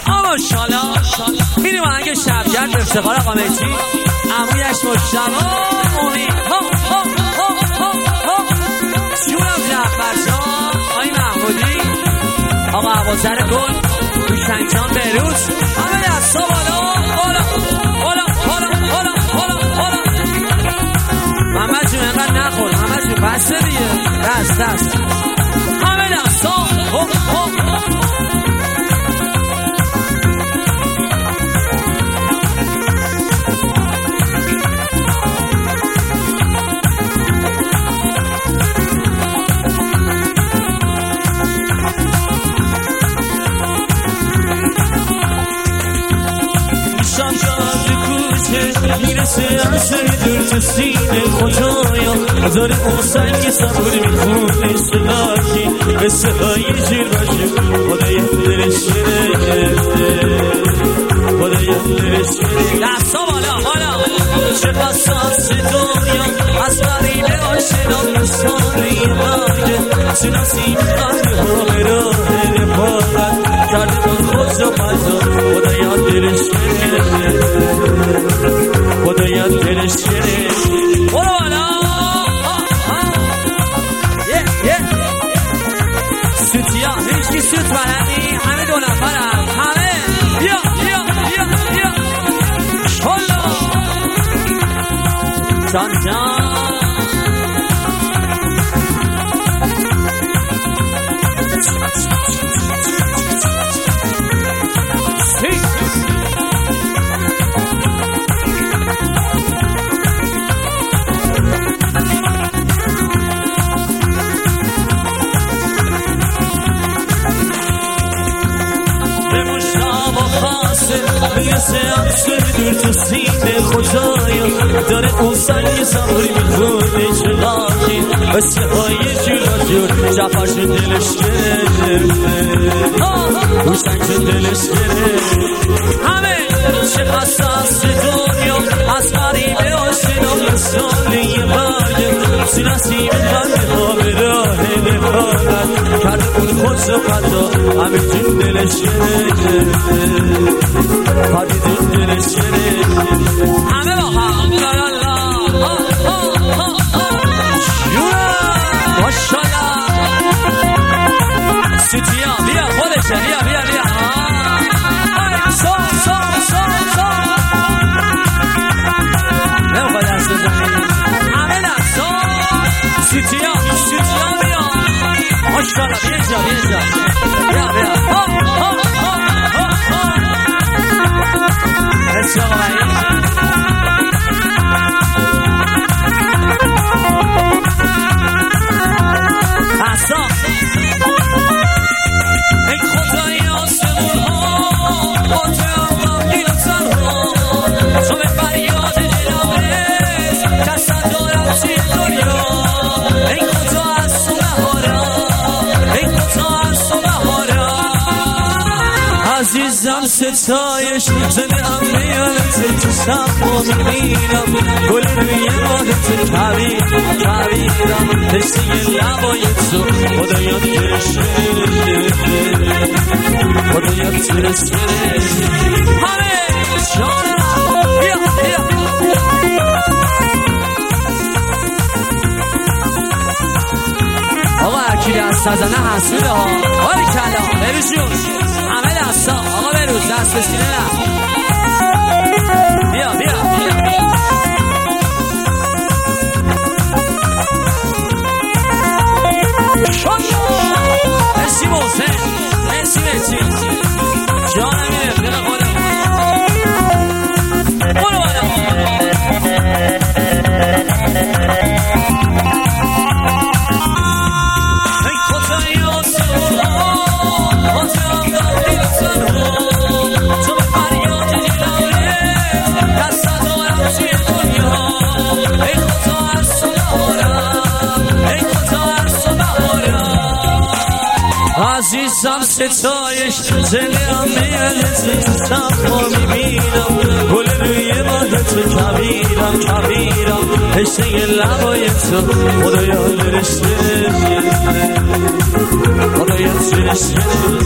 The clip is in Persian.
ماشاءالله میریم آهنگ شبگرد به افتخار آقا مهدی عمویش مجتبی امید جونم جعفر جان آقای محمودی آقا ابوذر گل هوشنگ جان بهروز همه دستا بالا محمد جون اینقدر نخور محمد جون بسته دیگه دست همه دستا میرسه از دور تو سینه خدایا داره اون سنگ صبور میخونه سلاکی مثل های جیر باشه خدای دلش خدای دلش دستا بالا چه قصاص دنیا از غریبه آشنا مستانه مرگه تو نسیم قلب ها راه رفاقت کرده من خود رو پتا خدای دلش خدایت دلش شده برو بالا سوتیا هیچکی سوت بلدی همه دو نفرم همه بیا شلا جان میرسه همسر دور تو سینه خدایا داره اون سنگ زماری میخونه چلاکی مثل های جور جعفر شد دلش گرفته هوشنگ شد دلش گرفته همه چه قصاص دنیا از غریبه آشنا مثاله مرگه تو نسیم قلب ها به راه نفاقت کرده اون خود رو قدا همه جون دلش گرفته خالی جون دلش گرفته همه با هم لالالا ماشاءالله سوتیا بیا خودشه بیا سا نمیخواد دست بزنی همه دستا سوتیا بیا ماشاءالله بیا مرسی آقا حسا ای خدای آسمون ها باطرم غمگین و سرها تو به فریاد دلارس کسد دارم توی دنیا ای خدا از تو بهارم ای خدا از تو بهارم عزیزم ستایش زنده ام میانت تو صفا میبینم گل روی بادت کویرم دسته لبای تو خدایات ترسته همه جانا بیا آقا اکیلی از سزنه حسوده ها باری کلا بروز جون همه دستا آقا بروز دست بسینه نه بیا مرسی محسن مرسی جانم میره دل خودم برو بالا ای خدای آسمون ها آتم داری بسن تو به فریاد دلارس دست دارم توی دنیا ای خدا از تو بهارم ای خدا از تو بهارم عزیزم ستایش زنده میانت تو صفا میبینم گل روی بادت کویرم پشته لبای تو خدایا درشته خدایا درشته